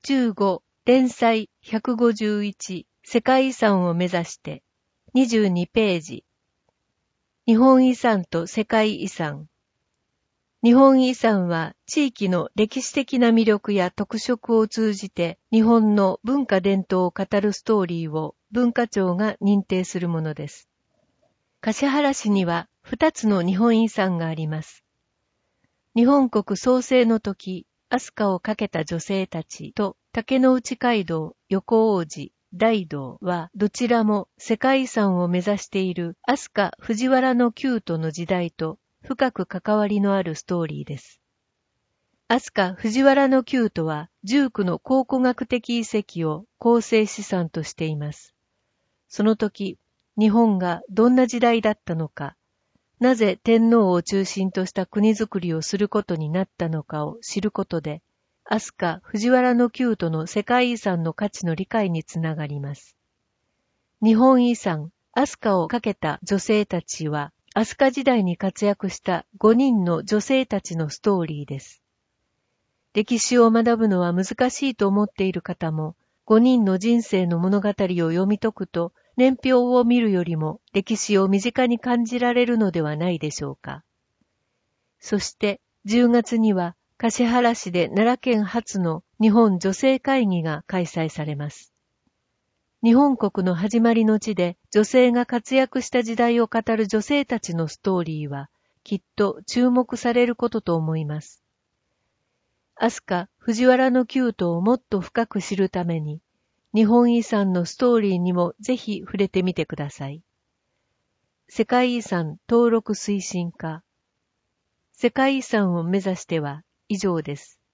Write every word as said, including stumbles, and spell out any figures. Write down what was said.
じゅうご連載ひゃくごじゅういち世界遺産を目指してにじゅうにページ。日本遺産と世界遺産。日本遺産は地域の歴史的な魅力や特色を通じて日本の文化伝統を語るストーリーを文化庁が認定するものです。橿原市にはふたつの日本遺産があります。日本国創生の時、飛鳥をかけた女性たちと竹之内街道、横王子、大道はどちらも世界遺産を目指している飛鳥藤原の宮都の時代と深く関わりのあるストーリーです。飛鳥藤原の宮都はじゅうきゅうの考古学的遺跡を構成資産としています。その時、日本がどんな時代だったのか、なぜ天皇を中心とした国づくりをすることになったのかを知ることで、飛鳥藤原の宮都の世界遺産の価値の理解につながります。日本遺産、飛鳥をかけた女性たちは、飛鳥時代に活躍したごにんの女性たちのストーリーです。歴史を学ぶのは難しいと思っている方も、ごにんの人生の物語を読み解くと、年表を見るよりも歴史を身近に感じられるのではないでしょうか。そしてじゅうがつには橿原市で奈良県初の日本女性会議が開催されます。日本国の始まりの地で女性が活躍した時代を語る女性たちのストーリーはきっと注目されることと思います。飛鳥藤原の宮都をもっと深く知るために日本遺産のストーリーにもぜひ触れてみてください。世界遺産登録推進課。世界遺産を目指しては以上です。